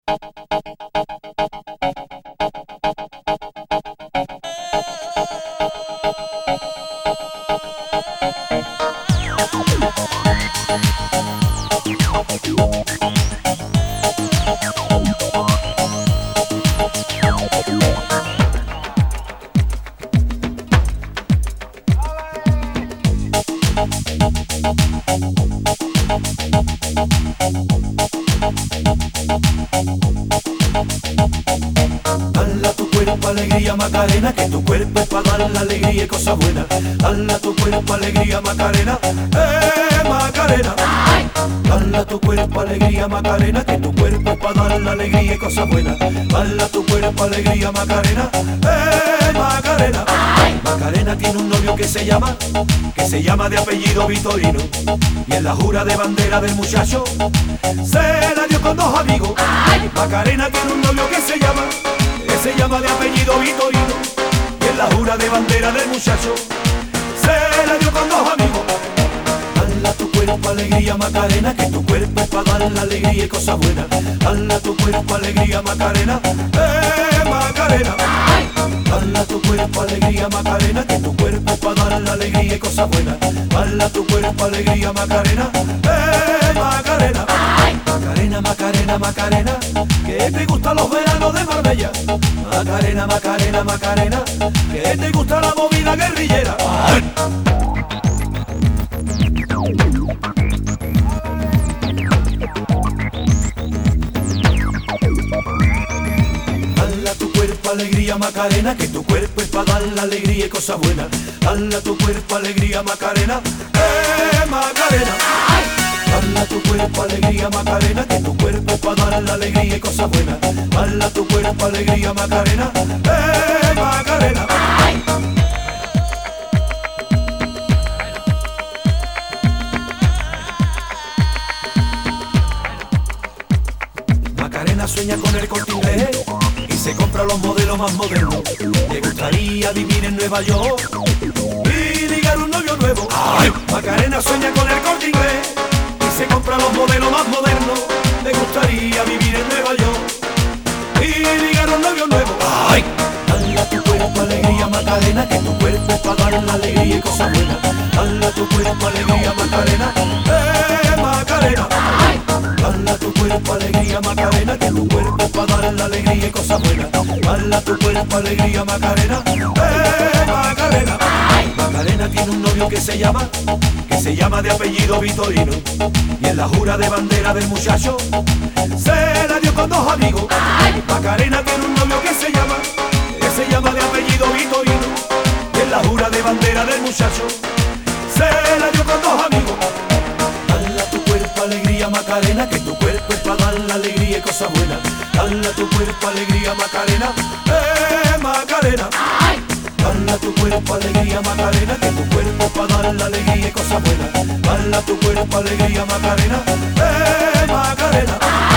Dala tu cuerpo alegría Macarena, que tu cuerpo es para dar la alegría y cosas buenas. Dala tu cuerpo alegría Macarena, Macarena. Dala tu cuerpo alegría Macarena, que tu cuerpo es para dar la alegría y cosas buenas. Dala tu cuerpo alegría Macarena, Macarena. Macarena tiene un novio que se llama de apellido Vitorino, y en la jura de bandera del muchacho se la dio con dos amigos. Macarena tiene un novio que se llama de apellido Vitorino, y en la jura de bandera del muchacho se la dio con dos amigos. Dala tu cuerpo alegría Macarena, que tu cuerpo es para dar la alegría y cosas buenas. Dala tu cuerpo alegría Macarena, Macarena. Dala tu cuerpo alegría Macarena, que tu cuerpo es para dar la alegría y cosas buenas. Dala tu cuerpo alegría Macarena, Macarena. Macarena, Macarena, Macarena, que te gustan los veranos de Marbella. Macarena, Macarena, Macarena, que te gusta la movida guerrillera. Dala tu cuerpo alegría Macarena, que tu cuerpo es para dar la alegría y cosas buenas. Dala tu cuerpo alegría Macarena, Macarena. Dala tu cuerpo alegría Macarena, que tu cuerpo es para dar la alegría y cosas buenas. Dala tu cuerpo alegría Macarena, Macarena. Macarena sueña con el Corte Inglés y se compra los modelos más modernos. Le gustaría vivir en Nueva York y ligar un novio nuevo. Macarena sueña con el Corte Inglés y se compra los modelos más modernos. Le gustaría vivir en Nueva York y ligar un novio nuevo. Dala tu cuerpo alegría Macarena, que tu cuerpo es para dar la alegría y cosas buenas. Dala tu cuerpo alegría Macarena, Macarena. Dala tu cuerpo alegría Macarena, que tu cuerpo es para dar la alegría y cosas buenas. Dala tu cuerpo alegría Macarena, Macarena. Macarena tiene un novio que se llama de apellido Vitorino, y en la jura de bandera del muchacho se la dio con dos amigos. Macarena tiene un novio que se llama de apellido Vitorino, y en la jura de bandera del muchacho se la dio con dos amigos. Dala tu cuerpo alegría Macarena, que tu cuerpo es para dar la alegría y cosas buenas. Dala tu cuerpo alegría Macarena, Macarena. Dala tu cuerpo alegría Macarena, que tu cuerpo es para dar la alegría y cosas buenas. Dala tu cuerpo alegría Macarena, Macarena.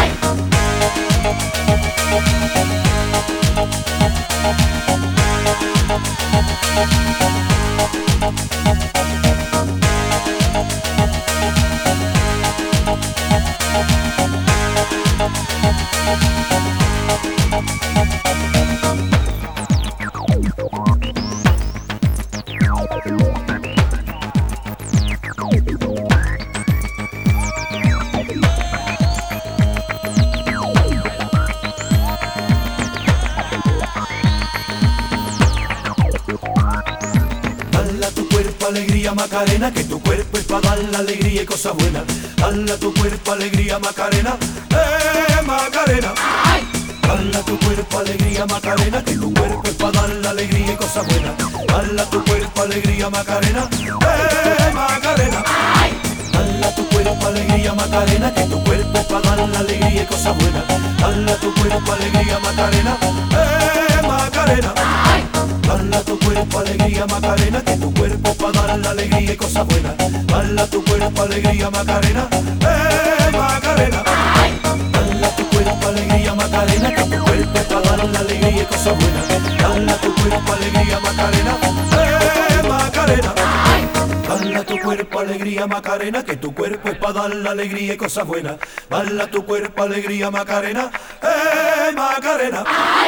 Dala tu cuerpo alegría Macarena, que tu cuerpo es para dar la alegría y cosas buenas. Dala tu cuerpo alegría Macarena, Macarena. Dala tu cuerpo alegría Macarena, que tu cuerpo es para dar la alegría y cosas buenas. Dala tu cuerpo alegría Macarena, Macarena. Dala tu cuerpo alegría Macarena, que tu cuerpo es para dar la alegría y cosas buenas. Dala tu cuerpo alegría Macarena, Macarena. Dala tu cuerpo alegría Macarena, que tu cuerpo es para dar la alegría y cosas buenas. Dala tu cuerpo alegría Macarena, Macarena. Dala tu cuerpo alegría Macarena, que tu cuerpo es para dar la alegría y cosas buenas. Dala tu cuerpo alegría Macarena, Macarena. Dala tu cuerpo alegría alegría Macarena, que tu cuerpo es para dar la alegría y cosas buenas. Bala tu cuerpo, alegría Macarena, Macarena.